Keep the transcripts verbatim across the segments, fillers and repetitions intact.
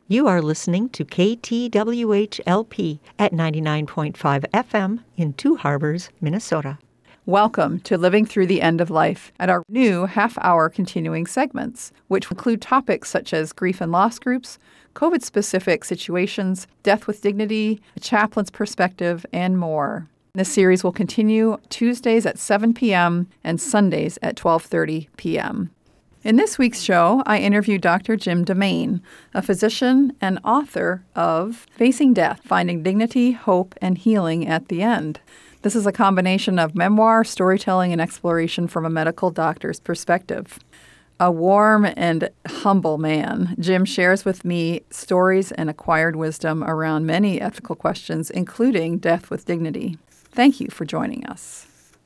You are listening to K T W H L P at ninety-nine point five F M in Two Harbors, Minnesota. Welcome to Living Through the End of Life and our new half-hour continuing segments, which include topics such as grief and loss groups, COVID-specific situations, death with dignity, a chaplain's perspective, and more. This series will continue Tuesdays at seven p.m. and Sundays at twelve thirty p.m. In this week's show, I interview Doctor Jim DeMane, a physician and author of Facing Death, Finding Dignity, Hope, and Healing at the End. This is a combination of memoir, storytelling, and exploration from a medical doctor's perspective. A warm and humble man, Jim shares with me stories and acquired wisdom around many ethical questions, including death with dignity. Thank you for joining us.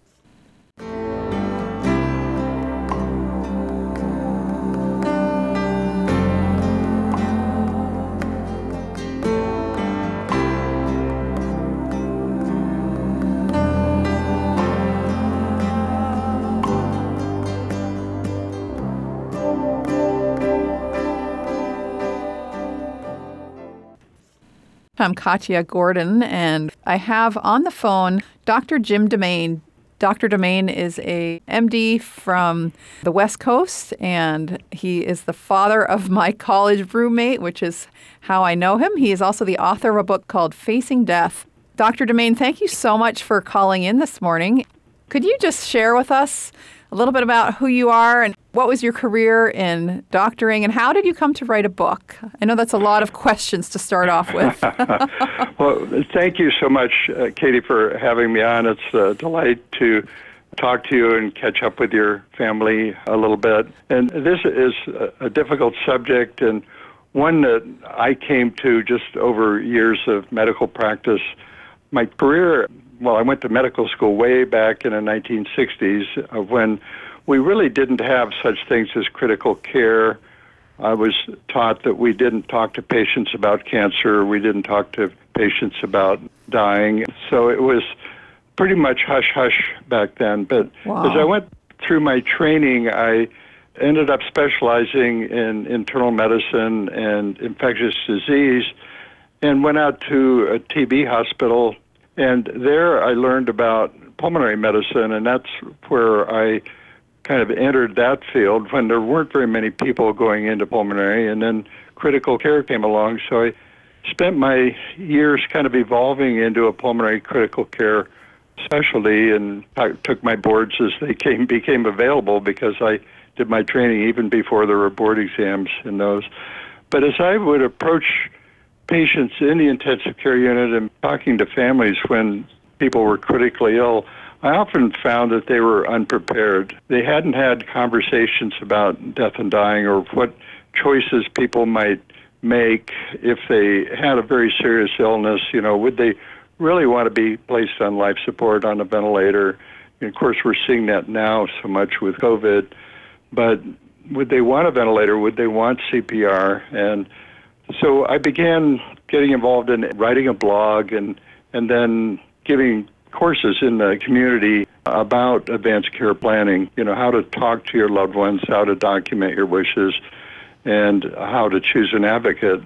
I'm Katya Gordon, and I have on the phone Doctor Jim DeMane. Doctor DeMane is a M D from the West Coast, and he is the father of my college roommate, which is how I know him. He is also the author of a book called Facing Death. Doctor DeMane, thank you so much for calling in this morning. Could you just share with us a little bit about who you are and what was your career in doctoring, and how did you come to write a book? I know that's a lot of questions to start off with. Well, thank you so much, uh, Katie, for having me on. It's a delight to talk to you and catch up with your family a little bit. And this is a, a difficult subject, and one that I came to just over years of medical practice. My career, well, I went to medical school way back in the nineteen sixties uh, when we really didn't have such things as critical care. I was taught that we didn't talk to patients about cancer. We didn't talk to patients about dying. So it was pretty much hush-hush back then. But wow. As I went through my training, I ended up specializing in internal medicine and infectious disease and went out to a T B hospital. And there I learned about pulmonary medicine, and that's where I kind of entered that field when there weren't very many people going into pulmonary, and then critical care came along. So I spent my years kind of evolving into a pulmonary critical care specialty, and I took my boards as they came became available because I did my training even before there were board exams in those. But as I would approach patients in the intensive care unit and talking to families when people were critically ill, I often found that they were unprepared. They hadn't had conversations about death and dying or what choices people might make if they had a very serious illness. You know, would they really want to be placed on life support on a ventilator? And of course, we're seeing that now so much with COVID. But would they want a ventilator? Would they want C P R? And so I began getting involved in writing a blog and, and then giving courses in the community about advanced care planning, you know, how to talk to your loved ones, how to document your wishes, and how to choose an advocate.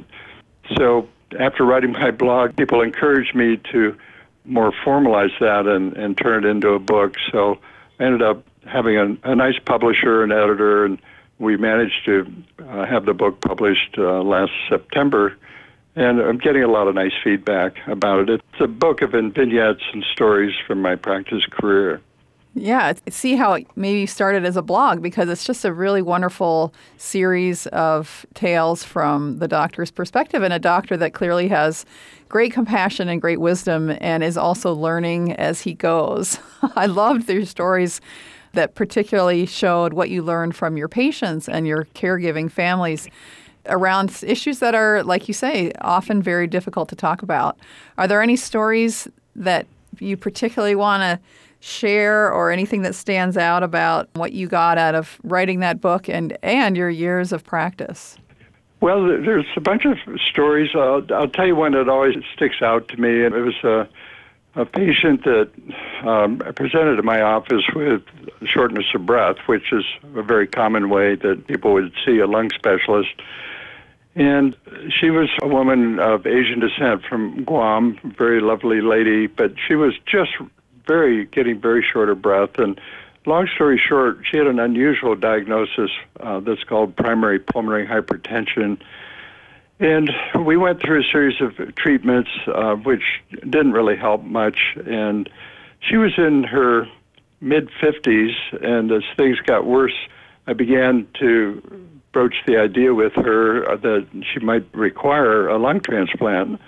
So after writing my blog, people encouraged me to more formalize that and, and turn it into a book. So I ended up having a, a nice publisher and editor, and we managed to uh, have the book published uh, last September. And I'm getting a lot of nice feedback about it. It's a book of vignettes and stories from my practice career. Yeah, see how it maybe started as a blog, because it's just a really wonderful series of tales from the doctor's perspective, and a doctor that clearly has great compassion and great wisdom and is also learning as he goes. I loved your stories that particularly showed what you learned from your patients and your caregiving families around issues that are, like you say, often very difficult to talk about. Are there any stories that you particularly want to share, or anything that stands out about what you got out of writing that book and, and your years of practice? Well, there's a bunch of stories. I'll, I'll tell you one that always sticks out to me. It was a, a patient that um, presented to my office with shortness of breath, which is a very common way that people would see a lung specialist. And she was a woman of Asian descent from Guam, very lovely lady, but she was just very, getting very short of breath. And long story short, she had an unusual diagnosis uh, that's called primary pulmonary hypertension. And we went through a series of treatments, uh, which didn't really help much. And she was in her mid-fifties, and as things got worse, I began to broach the idea with her that she might require a lung transplant.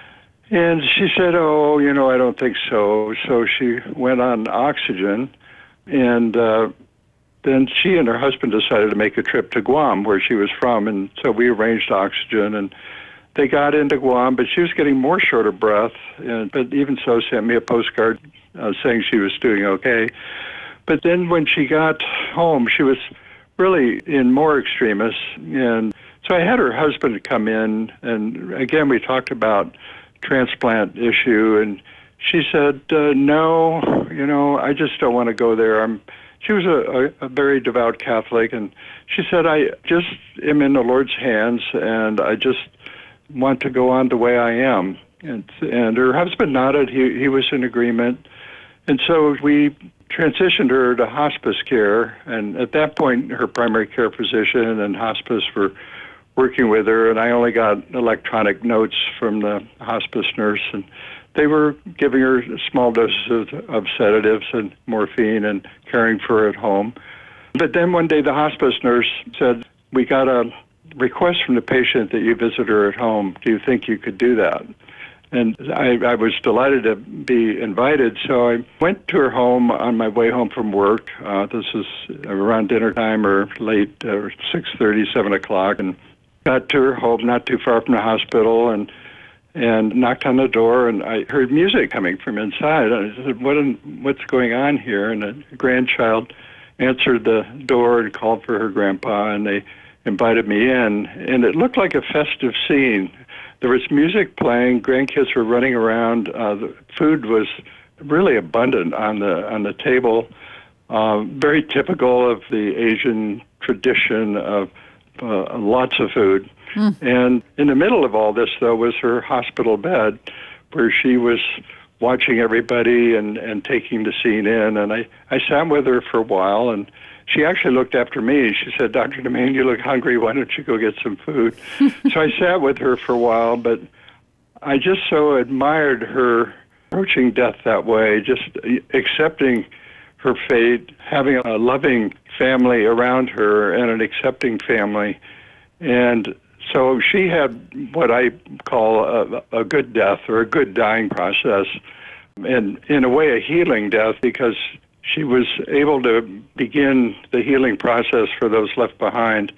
And she said, oh, you know, I don't think so. So she went on oxygen, and uh, then she and her husband decided to make a trip to Guam, where she was from, and so we arranged oxygen, and they got into Guam, but she was getting more short of breath, and, but even so sent me a postcard uh, saying she was doing okay. But then when she got home, she was really in more extremis, and so I had her husband come in, and again we talked about transplant issue, and she said, uh, no, you know, I just don't want to go there. I'm She was a, a, a very devout Catholic, and she said, I just am in the Lord's hands, and I just want to go on the way I am. And, and her husband nodded. He, he was in agreement. And so we transitioned her to hospice care, and at that point, her primary care physician and hospice were working with her, and I only got electronic notes from the hospice nurse, and they were giving her small doses of, of sedatives and morphine and caring for her at home. But then one day the hospice nurse said, we got a request from the patient that you visit her at home. Do you think you could do that? And I, I was delighted to be invited, so I went to her home on my way home from work. Uh, this is around dinner time or late, uh, six thirty, seven o'clock, and got to her home not too far from the hospital, and and knocked on the door, and I heard music coming from inside. I said, what in, what's going on here? And a grandchild answered the door and called for her grandpa, and they invited me in, and it looked like a festive scene. There was music playing, grandkids were running around, uh, the food was really abundant on the on the table, uh, very typical of the Asian tradition of uh, lots of food. Mm. And in the middle of all this, though, was her hospital bed, where she was watching everybody and, and taking the scene in. And I, I sat with her for a while, and she actually looked after me. She said, Doctor DeMane, you look hungry. Why don't you go get some food? So I sat with her for a while, but I just so admired her approaching death that way, just accepting her fate, having a loving family around her and an accepting family. And so she had what I call a, a good death or a good dying process, and in a way a healing death, because she was able to begin the healing process for those left behind.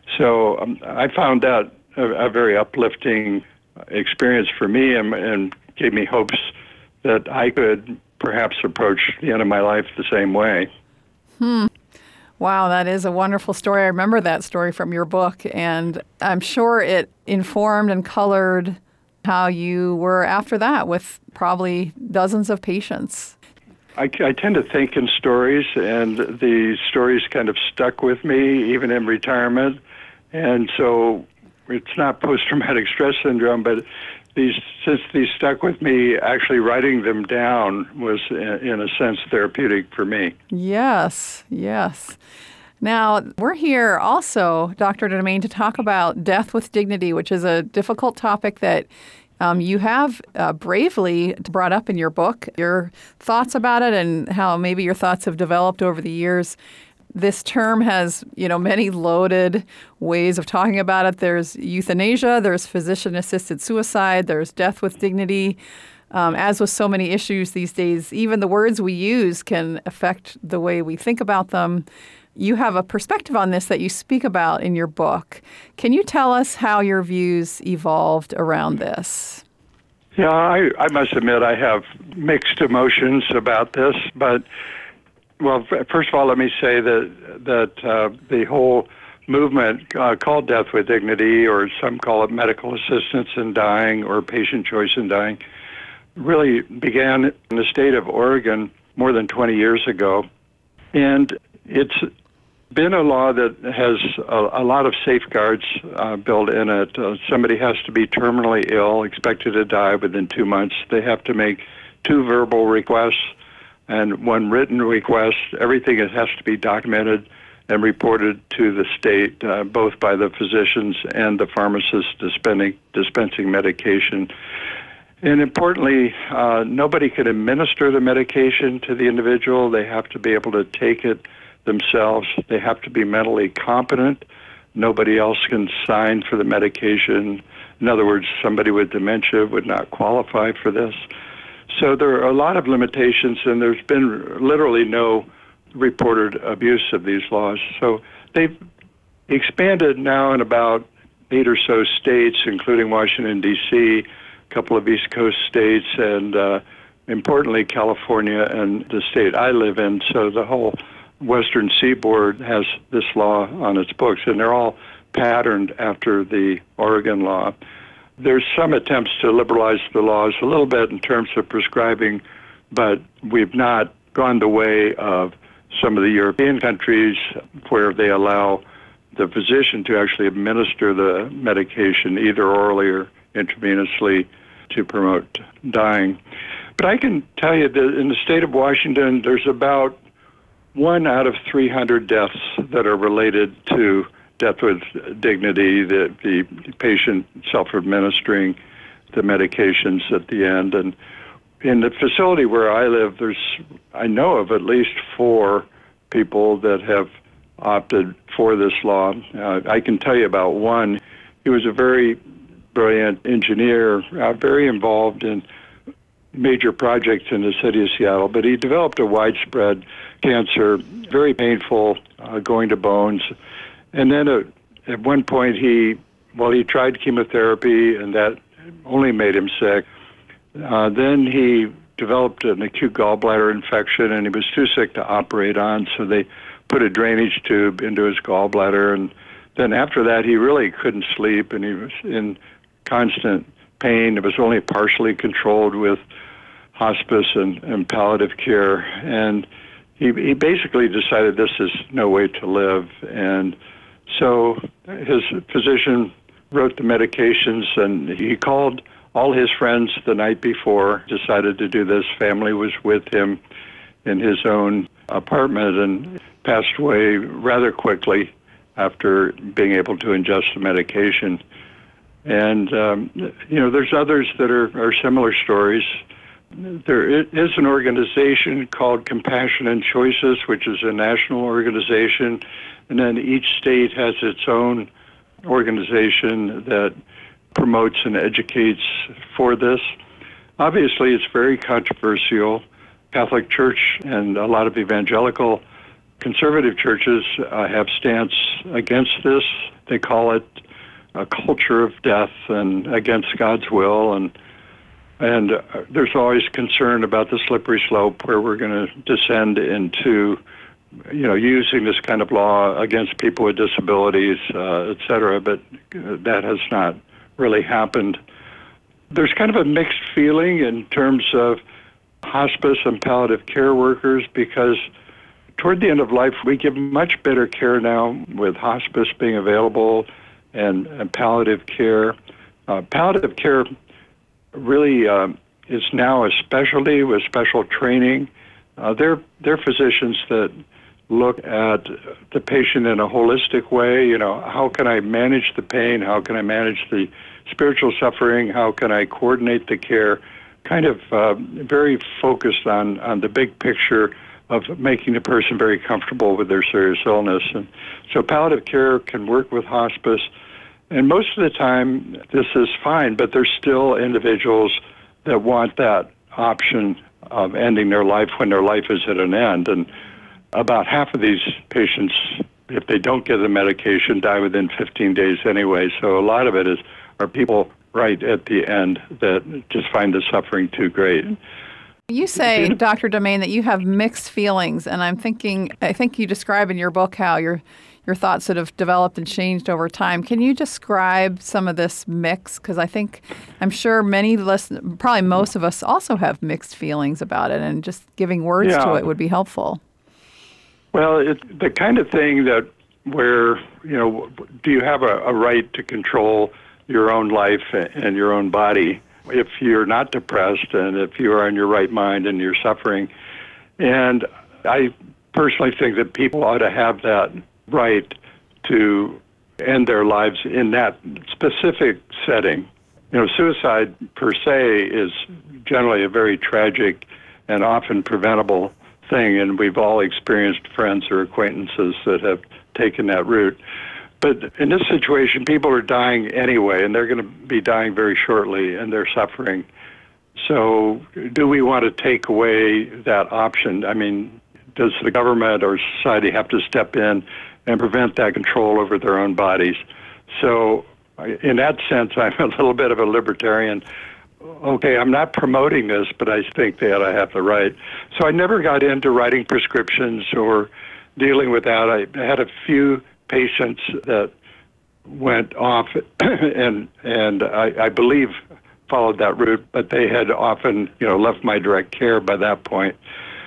So um, I found that a, a very uplifting experience for me, and, and gave me hopes that I could perhaps approach the end of my life the same way. Hmm. Wow, that is a wonderful story. I remember that story from your book, and I'm sure it informed and colored how you were after that with probably dozens of patients. I, I tend to think in stories, and the stories kind of stuck with me even in retirement. And so it's not post-traumatic stress syndrome, but these since these stuck with me, actually writing them down was, in a sense, therapeutic for me. Yes, yes. Now, we're here also, Doctor DeMane, to talk about death with dignity, which is a difficult topic that Um, you have uh, bravely brought up in your book, your thoughts about it and how maybe your thoughts have developed over the years. This term has, you know, many loaded ways of talking about it. There's euthanasia, there's physician-assisted suicide, there's death with dignity. Um, as with so many issues these days, even the words we use can affect the way we think about them. You have a perspective on this that you speak about in your book. Can you tell us how your views evolved around this? Yeah, I, I must admit I have mixed emotions about this. But, well, first of all, let me say that that uh, the whole movement uh, called Death with Dignity, or some call it medical assistance in dying or patient choice in dying, really began in the state of Oregon more than twenty years ago. And it's been a law that has a, a lot of safeguards uh, built in it. Uh, somebody has to be terminally ill, expected to die within two months. They have to make two verbal requests and one written request. Everything has to be documented and reported to the state, uh, both by the physicians and the pharmacists dispensing, dispensing medication. And importantly, uh, nobody can administer the medication to the individual. They have to be able to take it themselves. They have to be mentally competent. Nobody else can sign for the medication. In other words, somebody with dementia would not qualify for this. So there are a lot of limitations, and there's been literally no reported abuse of these laws. So they've expanded now in about eight or so states, including Washington, D C, a couple of East Coast states, and uh, importantly, California and the state I live in. So the whole Western Seaboard has this law on its books, and they're all patterned after the Oregon law. There's some attempts to liberalize the laws a little bit in terms of prescribing, but we've not gone the way of some of the European countries where they allow the physician to actually administer the medication either orally or intravenously to promote dying. But I can tell you that in the state of Washington, there's about one out of three hundred deaths that are related to death with dignity, the, the patient self-administering the medications at the end. And in the facility where I live, there's, I know of at least four people that have opted for this law. Uh, I can tell you about one. He was a very brilliant engineer, uh, very involved in major projects in the city of Seattle, but he developed a widespread cancer, very painful, uh, going to bones. And then uh, at one point he, well, he tried chemotherapy, and that only made him sick. Uh, then he developed an acute gallbladder infection, and he was too sick to operate on, so they put a drainage tube into his gallbladder. And then after that, he really couldn't sleep, and he was in constant pain. It was only partially controlled with hospice and, and palliative care. And he, he basically decided this is no way to live. And so his physician wrote the medications, and he called all his friends the night before, decided to do this. Family was with him in his own apartment and passed away rather quickly after being able to ingest the medication. And, um, you know, there's others that are, are similar stories. There is an organization called Compassion and Choices, which is a national organization, and then each state has its own organization that promotes and educates for this. Obviously, it's very controversial. Catholic Church and a lot of evangelical conservative churches uh, have stance against this. They call it a culture of death and against God's will, and and uh, there's always concern about the slippery slope where we're going to descend into, you know, using this kind of law against people with disabilities, uh, et cetera, but that has not really happened. There's kind of a mixed feeling in terms of hospice and palliative care workers, because toward the end of life, we give much better care now with hospice being available and, and palliative care. Uh, palliative care really uh, is now a specialty with special training. Uh, they're, they're physicians that look at the patient in a holistic way. You know, how can I manage the pain? How can I manage the spiritual suffering? How can I coordinate the care? Kind of uh, very focused on, on the big picture of making the person very comfortable with their serious illness. And so palliative care can work with hospice. And most of the time, this is fine, but there's still individuals that want that option of ending their life when their life is at an end. And about half of these patients, if they don't get the medication, die within fifteen days anyway. So a lot of it is are people right at the end that just find the suffering too great. You say, Doctor Demain, that you have mixed feelings, and I'm thinking, I think you describe in your book how your your thoughts sort of developed and changed over time. Can you describe some of this mix? Because I think, I'm sure many listeners, probably most of us also have mixed feelings about it, and just giving words yeah. to it would be helpful. Well, it's the kind of thing that where, you know, do you have a, a right to control your own life and your own body if you're not depressed and if you are in your right mind and you're suffering? And I personally think that people ought to have that right to end their lives in that specific setting. You know, suicide per se is generally a very tragic and often preventable thing, and we've all experienced friends or acquaintances that have taken that route. But in this situation, people are dying anyway, and they're going to be dying very shortly, and they're suffering. So do we want to take away that option? I mean, does the government or society have to step in and prevent that control over their own bodies? So in that sense, I'm a little bit of a libertarian. Okay, I'm not promoting this, but I think they ought to have the right. So I never got into writing prescriptions or dealing with that. I had a few patients that went off and and I, I believe followed that route, but they had often, you know, left my direct care by that point.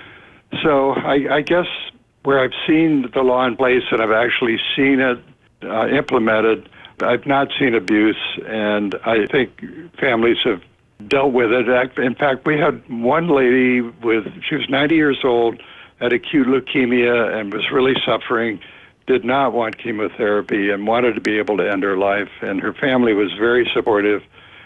So I, I guess where I've seen the law in place and I've actually seen it uh, implemented, I've not seen abuse, and I think families have dealt with it. In fact, we had one lady with, she was ninety years old, had acute leukemia and was really suffering, did not want chemotherapy and wanted to be able to end her life, and her family was very supportive.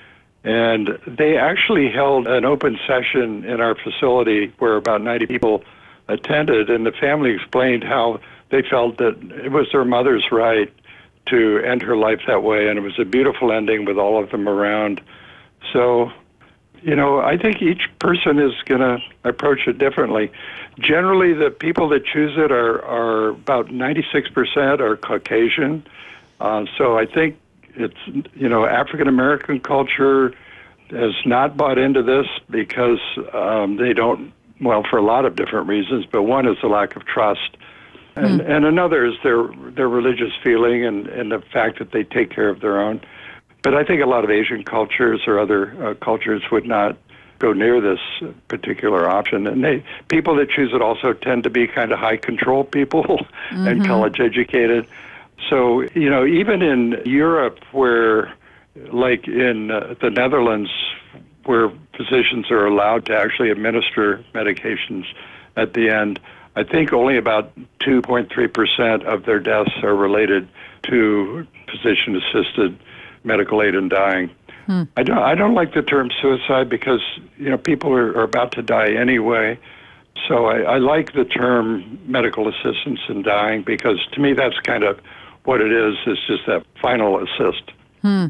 And they actually held an open session in our facility where about ninety people attended, and the family explained how they felt that it was their mother's right to end her life that way, and it was a beautiful ending with all of them around. So, you know, I think each person is going to approach it differently. Generally, the people that choose it are, are about ninety-six percent are Caucasian. Uh, so I think it's, you know, African-American culture has not bought into this because um, they don't, well, for a lot of different reasons, but one is the lack of trust. And, mm. and another is their their religious feeling and, and the fact that they take care of their own. But I think a lot of Asian cultures or other uh, cultures would not go near this particular option. And they people that choose it also tend to be kind of high control people mm-hmm. and college educated. So, you know, even in Europe where, like in uh, the Netherlands, where physicians are allowed to actually administer medications at the end, I think only about two point three percent of their deaths are related to physician-assisted medical aid in dying. Hmm. I don't. I don't like the term suicide because, you know, people are, are about to die anyway. So I, I like the term medical assistance in dying because to me that's kind of what it is. It's just that final assist. Hmm.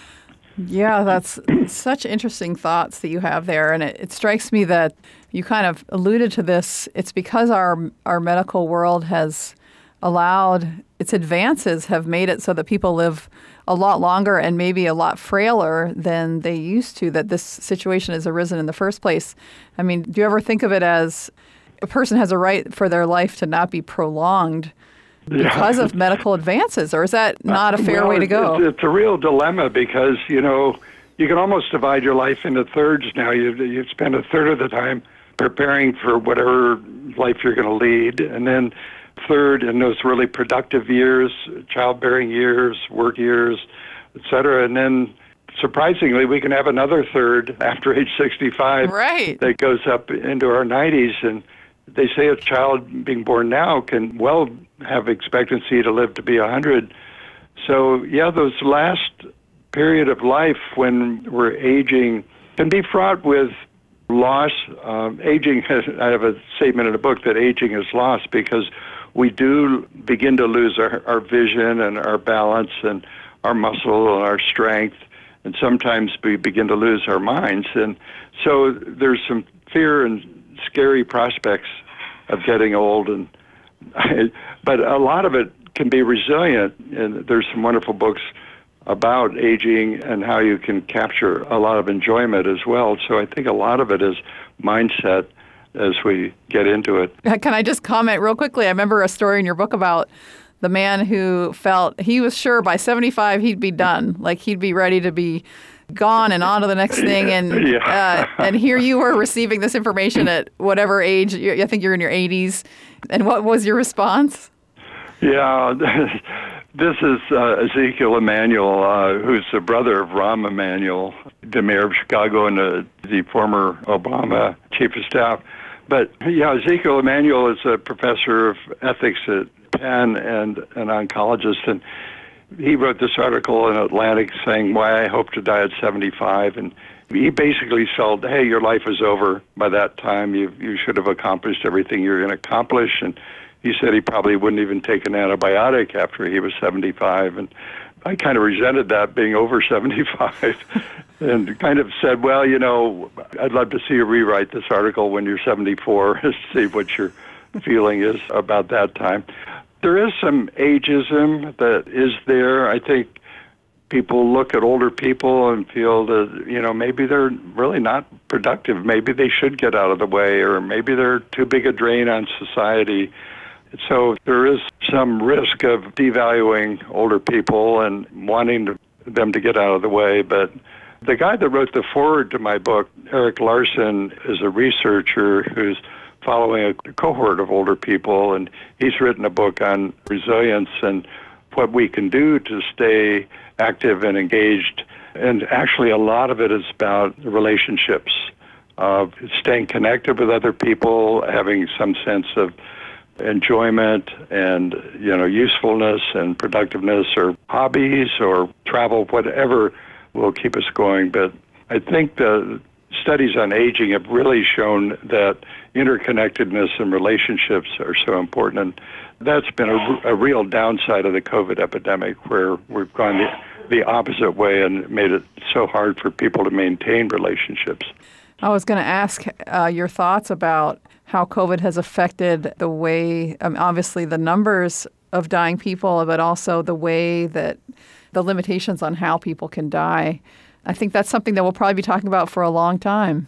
Yeah, that's such interesting thoughts that you have there. And it, it strikes me that you kind of alluded to this. It's because our our medical world has allowed, its advances have made it so that people live a lot longer and maybe a lot frailer than they used to, that this situation has arisen in the first place. I mean, do you ever think of it as a person has a right for their life to not be prolonged because yeah. of medical advances, or is that not a fair well, way to go? It's, it's a real dilemma because, you know, you can almost divide your life into thirds now. You, you spend a third of the time preparing for whatever life you're going to lead, and then third in those really productive years, childbearing years, work years, et cetera. And then surprisingly, we can have another third after age sixty-five right. that goes up into our nineties. And they say a child being born now can well have expectancy to live to be one hundred. So, yeah, those last period of life when we're aging can be fraught with loss. Um, aging, I have a statement in the book that aging is loss because we do begin to lose our, our vision and our balance and our muscle and our strength, and sometimes we begin to lose our minds. And so there's some fear and scary prospects of getting old, and but a lot of it can be resilient, and there's some wonderful books about aging and how you can capture a lot of enjoyment as well. So I think a lot of it is mindset as we get into it. Can I just comment real quickly? I remember a story in your book about the man who felt he was sure by seventy-five he'd be done, like he'd be ready to be gone and on to the next thing. And Yeah. uh, and here you were receiving this information at whatever age. You- I think you're in your eighties. And what was your response? Yeah, this is uh, Ezekiel Emanuel, uh, who's the brother of Rahm Emanuel, the mayor of Chicago and uh, the former Obama chief of staff. But yeah, Ezekiel Emanuel is a professor of ethics at Penn and an oncologist, and he wrote this article in Atlantic saying why I hope to die at seventy-five, and he basically felt, hey, your life is over by that time. You you should have accomplished everything you're going to accomplish. And he said he probably wouldn't even take an antibiotic after he was seventy-five. And I kind of resented that, being over seventy-five, and kind of said, well, you know, I'd love to see you rewrite this article when you're seventy-four to see what your feeling is about that time. There is some ageism that is there. I think people look at older people and feel that, you know, maybe they're really not productive. Maybe they should get out of the way, or maybe they're too big a drain on society. So there is some risk of devaluing older people and wanting to, them to get out of the way. But the guy that wrote the foreword to my book, Eric Larson, is a researcher who's following a cohort of older people, and he's written a book on resilience and what we can do to stay active and engaged. And actually a lot of it is about relationships, of staying connected with other people, having some sense of enjoyment and, you know, usefulness and productiveness, or hobbies or travel, whatever will keep us going. But I think the studies on aging have really shown that interconnectedness and relationships are so important. And that's been a, a real downside of the COVID epidemic, where we've gone the, the opposite way and made it so hard for people to maintain relationships. I was going to ask uh, your thoughts about how COVID has affected the way, um, obviously the numbers of dying people, but also the way that the limitations on how people can die. I think that's something that we'll probably be talking about for a long time.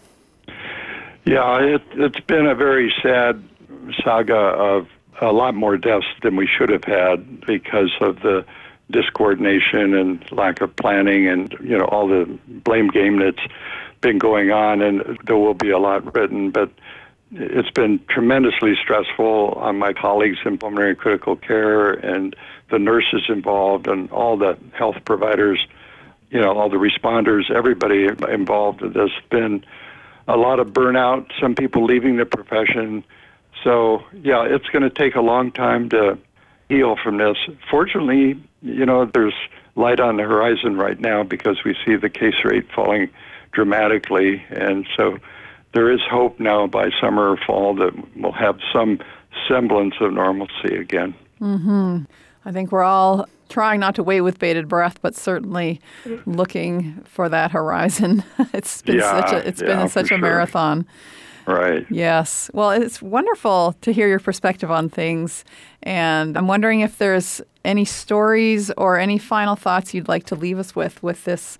Yeah, it, it's been a very sad saga of a lot more deaths than we should have had because of the discoordination and lack of planning and, you know, all the blame game that's been going on. And there will be a lot written, but it's been tremendously stressful on my colleagues in pulmonary and critical care and the nurses involved and all the health providers, you know, all the responders, everybody involved in this. Been a lot of burnout, some people leaving the profession. So, yeah, it's going to take a long time to heal from this. Fortunately, you know, there's light on the horizon right now because we see the case rate falling dramatically. And so there is hope now by summer or fall that we'll have some semblance of normalcy again. Mm-hmm. I think we're all trying not to wait with bated breath, but certainly looking for that horizon. It's been yeah, such a it's yeah, been such a sure. marathon. Right. Yes. Well, it's wonderful to hear your perspective on things. And I'm wondering if there's any stories or any final thoughts you'd like to leave us with, with this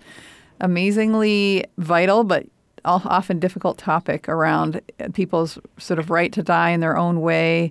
amazingly vital but often difficult topic around people's sort of right to die in their own way,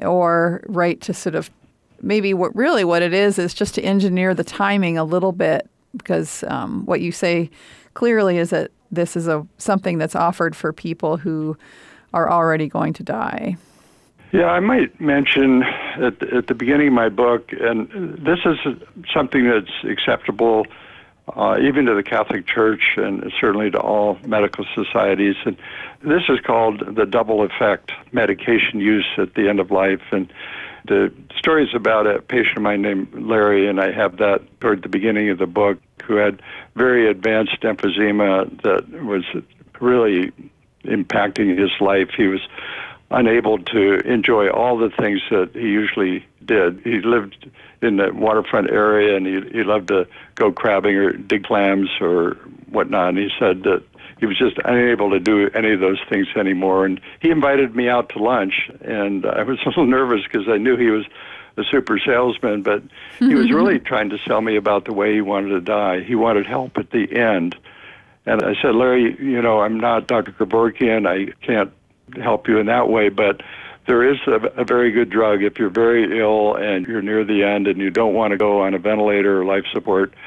or right to sort of maybe what really what it is is just to engineer the timing a little bit, because um, what you say clearly is that this is a something that's offered for people who are already going to die. Yeah, I might mention at the, at the beginning of my book, and this is something that's acceptable uh, even to the Catholic Church and certainly to all medical societies. And this is called the double effect, medication use at the end of life. And the story is about a patient of mine named Larry, and I have that toward the beginning of the book, who had very advanced emphysema that was really impacting his life. He was unable to enjoy all the things that he usually did. He lived in the waterfront area, and he, he loved to go crabbing or dig clams or whatnot. And he said that he was just unable to do any of those things anymore. And he invited me out to lunch, and I was a little nervous because I knew he was a super salesman, but he was really trying to sell me about the way he wanted to die. He wanted help at the end. And I said, Larry, you know, I'm not Doctor Kevorkian. I can't help you in that way, but there is a, a very good drug if you're very ill and you're near the end and you don't want to go on a ventilator or life support.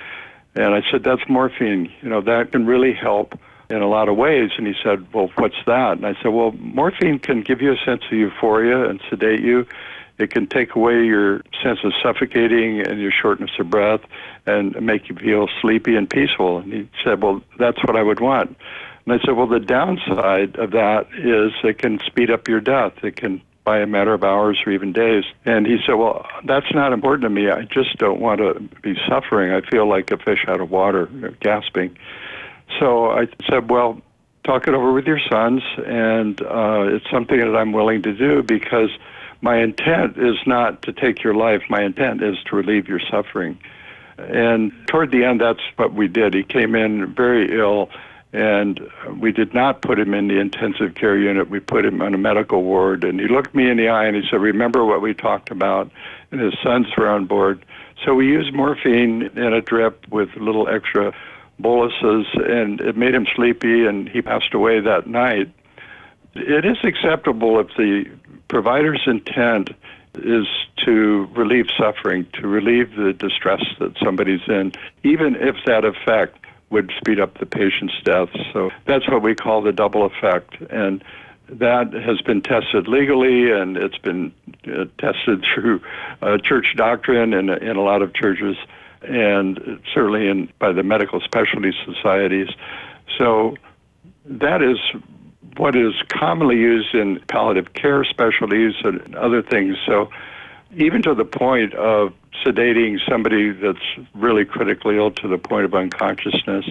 And I said, that's morphine. You know, that can really help in a lot of ways. And he said, well, what's that? And I said, well, morphine can give you a sense of euphoria and sedate you. It can take away your sense of suffocating and your shortness of breath and make you feel sleepy and peaceful. And he said, well, that's what I would want. And I said, well, the downside of that is it can speed up your death. It can by a matter of hours or even days. And he said, well, that's not important to me. I just don't want to be suffering. I feel like a fish out of water, you know, gasping. So I said, well, talk it over with your sons, and uh, it's something that I'm willing to do because my intent is not to take your life. My intent is to relieve your suffering. And toward the end, that's what we did. He came in very ill, and we did not put him in the intensive care unit. We put him on a medical ward, and he looked me in the eye and he said, remember what we talked about? And his sons were on board. So we used morphine in a drip with a little extra boluses, and it made him sleepy, and he passed away that night. It is acceptable if the provider's intent is to relieve suffering, to relieve the distress that somebody's in, even if that effect would speed up the patient's death. So that's what we call the double effect. And that has been tested legally, and it's been uh, tested through uh, church doctrine in, in a lot of churches, and certainly in by the medical specialty societies. So that is what is commonly used in palliative care specialties and other things. So even to the point of sedating somebody that's really critically ill to the point of unconsciousness.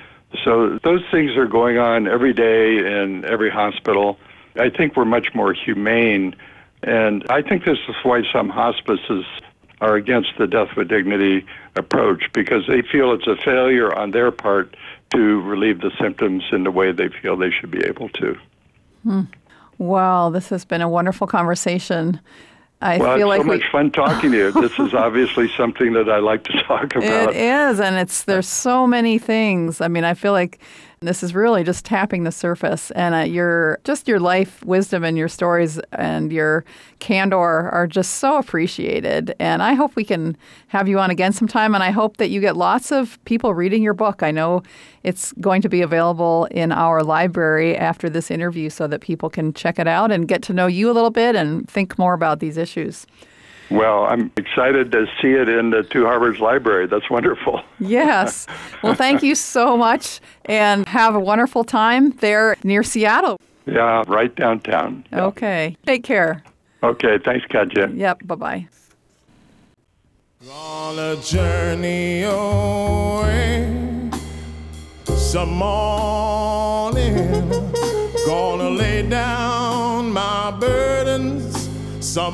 So those things are going on every day in every hospital. I think we're much more humane, and I think this is why some hospices are against the death with dignity approach, because they feel it's a failure on their part to relieve the symptoms in the way they feel they should be able to. Hmm. Wow, this has been a wonderful conversation. I well, feel it's like so much we... fun talking to you. This is obviously something that I like to talk about. It is, and it's there's so many things. I mean, I feel like this is really just tapping the surface, and uh, your just your life wisdom and your stories and your candor are just so appreciated. And I hope we can have you on again sometime, and I hope that you get lots of people reading your book. I know it's going to be available in our library after this interview so that people can check it out and get to know you a little bit and think more about these issues. Well, I'm excited to see it in the Two Harbors Library. That's wonderful. Yes. Well, thank you so much, and have a wonderful time there near Seattle. Yeah, right downtown. Yeah. Okay. Take care. Okay. Thanks, Katja. Yep. Bye-bye. On a journey away, some morning, gonna lay down my burdens. Some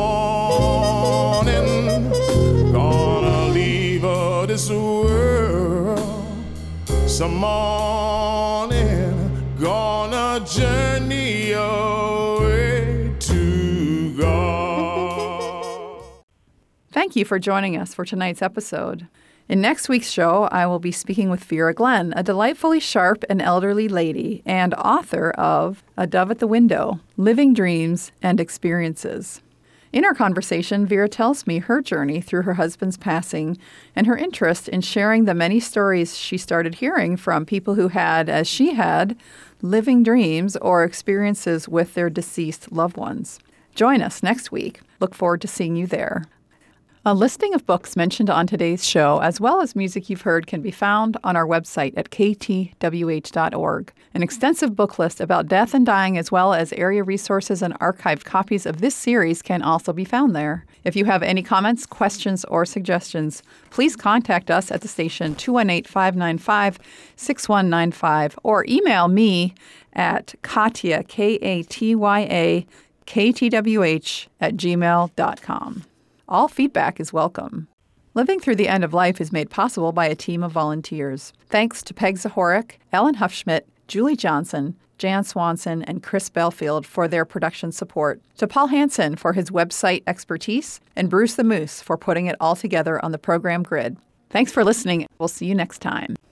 morning, gonna leave uh, this world. Some morning, gonna journey away to God. Thank you for joining us for tonight's episode. In next week's show, I will be speaking with Vera Glenn, a delightfully sharp and elderly lady and author of A Dove at the Window, Living Dreams and Experiences. In our conversation, Vera tells me her journey through her husband's passing and her interest in sharing the many stories she started hearing from people who had, as she had, living dreams or experiences with their deceased loved ones. Join us next week. Look forward to seeing you there. A listing of books mentioned on today's show, as well as music you've heard, can be found on our website at k t w h dot org. An extensive book list about death and dying, as well as area resources and archived copies of this series, can also be found there. If you have any comments, questions, or suggestions, please contact us at the station two one eight, five nine five, six one nine five or email me at Katya, K A T Y A, K T W H at gmail dot com. All feedback is welcome. Living Through the End of Life is made possible by a team of volunteers. Thanks to Peg Zahorik, Ellen Huffschmidt, Julie Johnson, Jan Swanson, and Chris Belfield for their production support, to Paul Hansen for his website expertise, and Bruce the Moose for putting it all together on the program grid. Thanks for listening. We'll see you next time.